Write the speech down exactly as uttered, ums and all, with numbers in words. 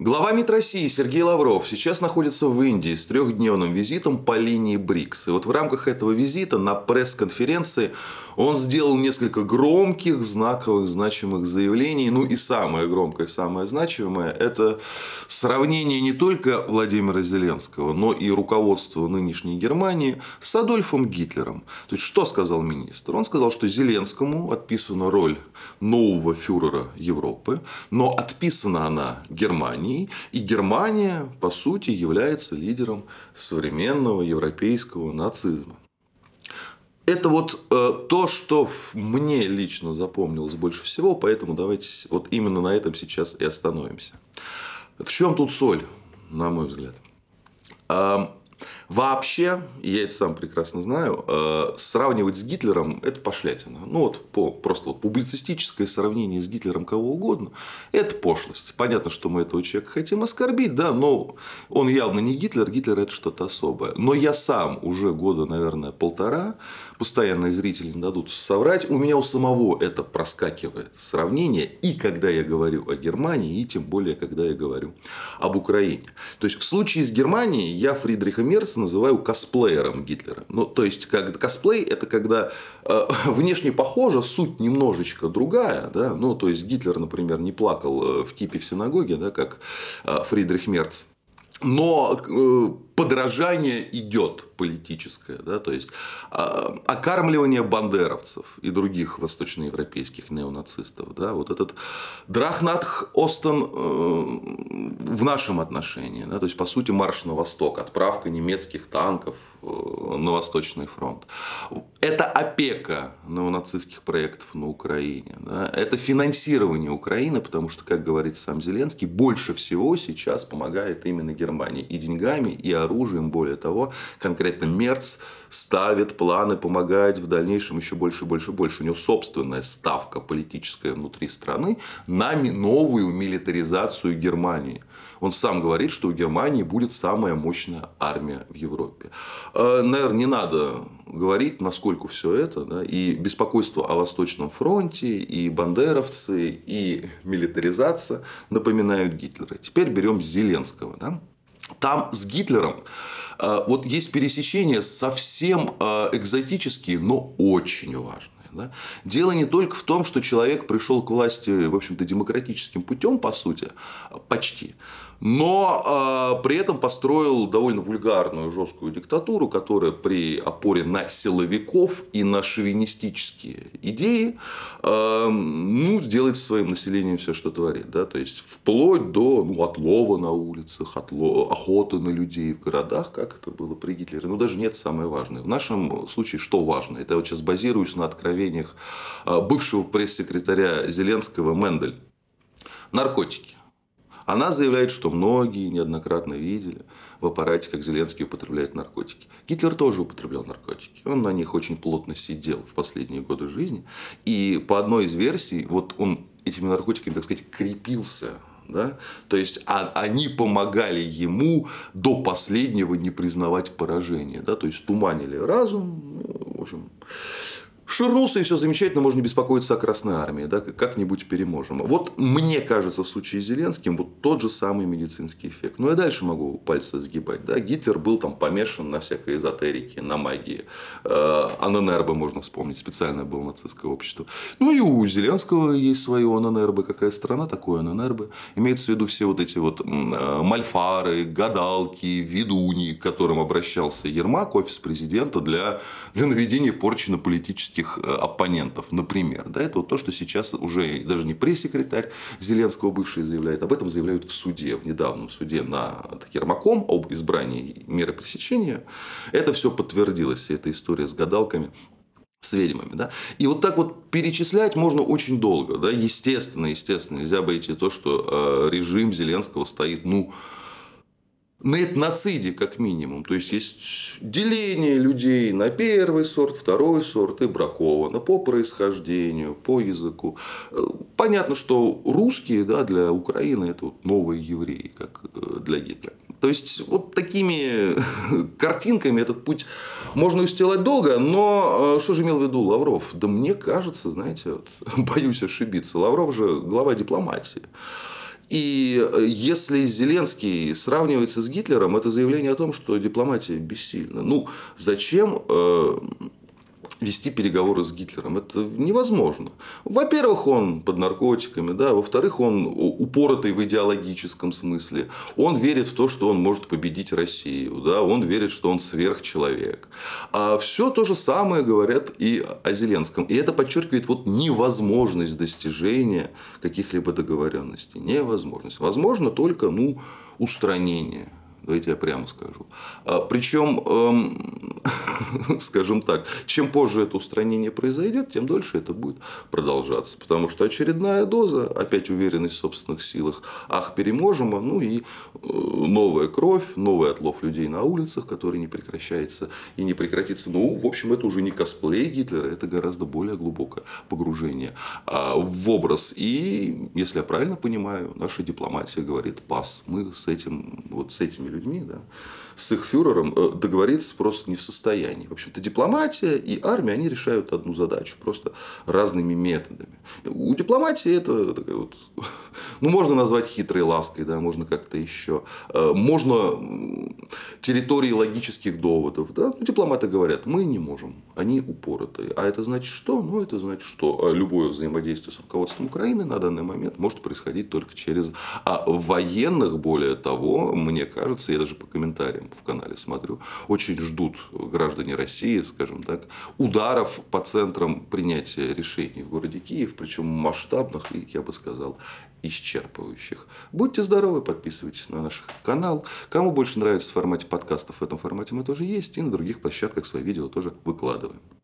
Глава МИД России Сергей Лавров сейчас находится в Индии с трехдневным визитом по линии БРИКС. И вот в рамках этого визита на пресс-конференции он сделал несколько громких, знаковых, значимых заявлений. Ну и самое громкое, самое значимое – это сравнение не только Владимира Зеленского, но и руководства нынешней Германии с Адольфом Гитлером. То есть, что сказал министр? Он сказал, что Зеленскому отписана роль нового фюрера Европы, но отписана она Германии. И Германия, по сути, является лидером современного европейского нацизма. Это вот э, то, что мне лично запомнилось больше всего, поэтому давайте вот именно на этом сейчас и остановимся. В чем тут соль, на мой взгляд? Э, Вообще, я это сам прекрасно знаю, э, сравнивать с Гитлером – это пошлятина. Ну, вот по, просто вот публицистическое сравнение с Гитлером кого угодно – это пошлость. Понятно, что мы этого человека хотим оскорбить, да, но он явно не Гитлер, Гитлер – это что-то особое. Но я сам уже года, наверное, полтора, постоянные зрители не дадут соврать, у меня у самого это проскакивает сравнение, и когда я говорю о Германии, и тем более, когда я говорю об Украине. То есть, в случае с Германией я Фридриха Мерца называю косплеером Гитлера. Ну, то есть, как косплей – это когда э, внешне похоже, суть немножечко другая. Да? Ну, то есть, Гитлер, например, не плакал в кипе в синагоге, да, как э, Фридрих Мерц. Но э, подражание идет политическое, да, то есть э, окармливание бандеровцев и других восточноевропейских неонацистов, да, вот этот Драхнатх Остен э, в нашем отношении, да, то есть по сути марш на восток, отправка немецких танков э, на Восточный фронт, это опека неонацистских проектов на Украине, да? Это финансирование Украины, потому что, как говорит сам Зеленский, больше всего сейчас помогает именно Германии и деньгами, и оружием. Более того, конкретно Мерц ставит планы помогать в дальнейшем еще больше, больше, больше. У него собственная ставка политическая внутри страны на новую милитаризацию Германии. Он сам говорит, что у Германии будет самая мощная армия в Европе. Наверное, не надо говорить, насколько все это, да, и беспокойство о Восточном фронте, и бандеровцы, и милитаризация напоминают Гитлера. Теперь берем Зеленского. Да? Там с Гитлером вот есть пересечения совсем экзотические, но очень важные. Да? Дело не только в том, что человек пришел к власти, в общем-то, демократическим путем, по сути, почти, но э, при этом построил довольно вульгарную, жесткую диктатуру, которая при опоре на силовиков и на шовинистические идеи э, ну, делает со своим населением все, что творит. Да? То есть, вплоть до ну, отлова на улицах, отло... охоты на людей в городах, как это было при Гитлере. Но даже нет самое важное. В нашем случае что важно? Это я вот сейчас базируюсь на откровениях бывшего пресс-секретаря Зеленского Мендель. Наркотики. Она заявляет, что многие неоднократно видели в аппарате, как Зеленский употребляет наркотики. Гитлер тоже употреблял наркотики. Он на них очень плотно сидел в последние годы жизни. И по одной из версий, вот он этими наркотиками, так сказать, крепился. Да? То есть, а, они помогали ему до последнего не признавать поражение. Да? То есть, туманили разум. Ну, в общем... Ширнулся, и все замечательно, можно не беспокоиться о Красной Армии, да, как-нибудь переможем. Вот мне кажется, в случае с Зеленским, вот тот же самый медицинский эффект. Ну, я дальше могу пальцы сгибать. Да. Гитлер был там помешан на всякой эзотерике, на магии. Аненербе можно вспомнить, специальное было нацистское общество. Ну, и у Зеленского есть свое Аненербе. Какая страна, такое Аненербе. Имеется в виду все вот эти вот мальфары, гадалки, ведуньи, к которым обращался Ермак, офис президента, для, для наведения порчи на политических оппонентов, например. Да, это вот то, что сейчас уже даже не пресс-секретарь Зеленского бывший заявляет, об этом заявляют в суде, в недавнем суде над Ермаком об избрании меры пресечения. Это все подтвердилось, вся эта история с гадалками, с ведьмами. Да? И вот так вот перечислять можно очень долго. Да? Естественно, естественно, нельзя обойти то, что режим Зеленского стоит, ну, на этноциде, как минимум. То есть, есть деление людей на первый сорт, второй сорт и бракованно по происхождению, по языку. Понятно, что русские, да, для Украины это вот новые евреи, как для Гитлера. То есть, вот такими картинками этот путь можно устилать долго. Но что же имел в виду Лавров? Да мне кажется, знаете, вот, боюсь ошибиться. Лавров же глава дипломатии. И если Зеленский сравнивается с Гитлером, это заявление о том, что дипломатия бессильна. Ну, зачем э, вести переговоры с Гитлером? Это невозможно. Во-первых, он под наркотиками, да? Во-вторых, он упоротый в идеологическом смысле. Он верит в то, что он может победить Россию. Да? Он верит, что он сверхчеловек. А все то же самое говорят и о Зеленском. И это подчеркивает вот невозможность достижения каких-либо договоренностей. Невозможность. Возможно только ну, устранение. Давайте я прямо скажу. Причем, эм, скажем так, чем позже это устранение произойдет, тем дольше это будет продолжаться. Потому что очередная доза, опять уверенность в собственных силах, ах, переможем, ну и новая кровь, новый отлов людей на улицах, который не прекращается и не прекратится. Ну, в общем, это уже не косплей Гитлера, это гораздо более глубокое погружение в образ. И, если я правильно понимаю, наша дипломатия говорит: пас, мы с этим, вот с этими людьми, да, с их фюрером договориться просто не в состоянии. В общем-то, дипломатия и армия, они решают одну задачу, просто разными методами. У дипломатии это такая вот, ну, можно назвать хитрой лаской, да, можно как-то еще. Можно территории логических доводов. Да? Ну, дипломаты говорят: мы не можем, они упоротые. А это значит что? Ну, это значит, что любое взаимодействие с руководством Украины на данный момент может происходить только через военных. Более того, мне кажется, я даже по комментариям в канале смотрю, очень ждут граждане России, скажем так, ударов по центрам принятия решений в городе Киев, причем масштабных и, я бы сказал, исчерпывающих. Будьте здоровы, подписывайтесь на наш канал. Кому больше нравится в формате подкастов, в этом формате мы тоже есть, и на других площадках свои видео тоже выкладываем.